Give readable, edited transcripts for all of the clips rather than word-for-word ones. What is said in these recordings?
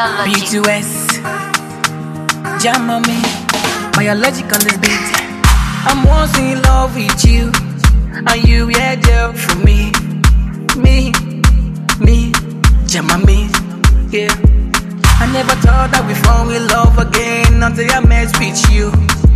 B2S, jam on me, biologic on this beat. I'm once in love with you, and you yeah there for me, jam on me, yeah. I never thought that we fall in love again until I met with you,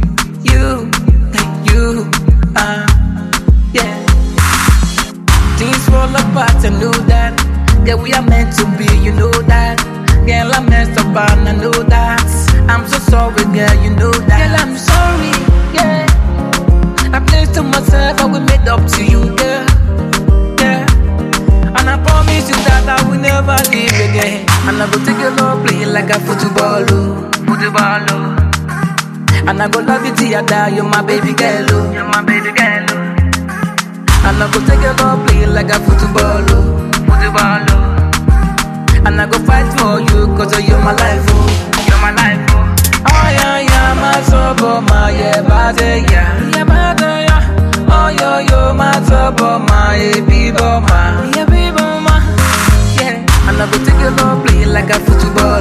yeah. Things fall apart, I know that. Yeah, we are meant to be, you know that. Girl, I messed up and I know that. I'm so sorry, girl, you know that. Girl, I'm sorry, yeah. I pledged to myself, I will make up to you, girl, yeah. And I promise you that I will never leave again. And I go take your love, play it like a football, football. And I go love you till I die, you're my baby girl, you're my baby girl. And I go take your love, play it like a football, football. And I go fight for you, cause you're my life, you're my life, oh yeah, my soul, my yeah, bad, yeah. Oh yo, my soul, my baby, my yeah, baby, my yeah. And I go take your love, play it like a football,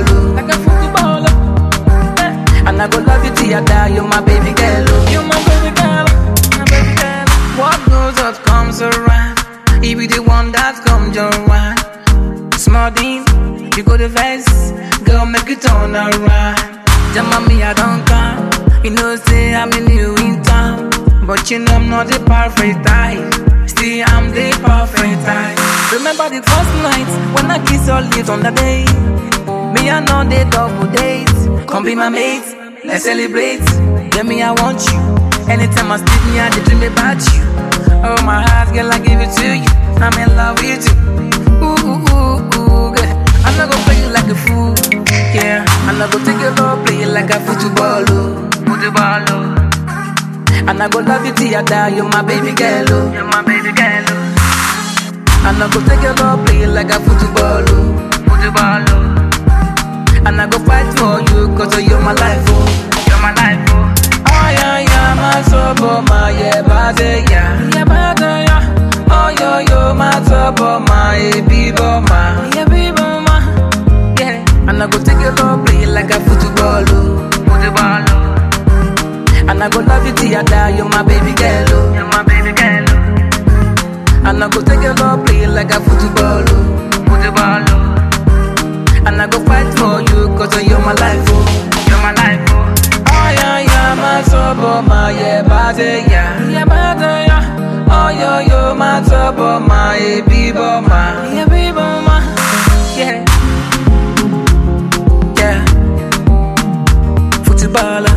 and I go love you till I die, you're my baby girl, you're my baby girl, my baby girl. What goes up comes around, he be the one that comes around. Small thing, you go the vest, girl make it turn around. Jam me, I don't come, you know say I'm in new in town, but you know I'm not the perfect type. Still I'm the perfect type. Remember the first night when I kiss your lips on the day. Me I know the double dates. Come be my mate, let's celebrate. Tell me I want you. Anytime I sleep me I dream about you. Oh my heart, girl, I give it to you. I'm in love with you. Ooh, girl. I'm not gonna play you like a fool, yeah. I'm not gonna take your love, play it like a football, football. And I go love you till I die, you're my baby girl, you're my baby girl. And I go take your love, play it like a football, football. And I go fight for you, cause you're my life, you're my life, oh yeah, my soul, my yeah, bad, yeah. Oh yo, my soul, my baby, my yeah, baby, my yeah. And I go take your love, play it like a football, football. And I go love you till I die, you're my baby girl, you're my baby girl. And I go take your love, play it like a football, football. And I go fight for you, cause you're my life, you're my life, oh yeah, my soul, my yeah, bad, yeah. Oh yo, my soul, my baby, my yeah, baby, my yeah, yeah. Football.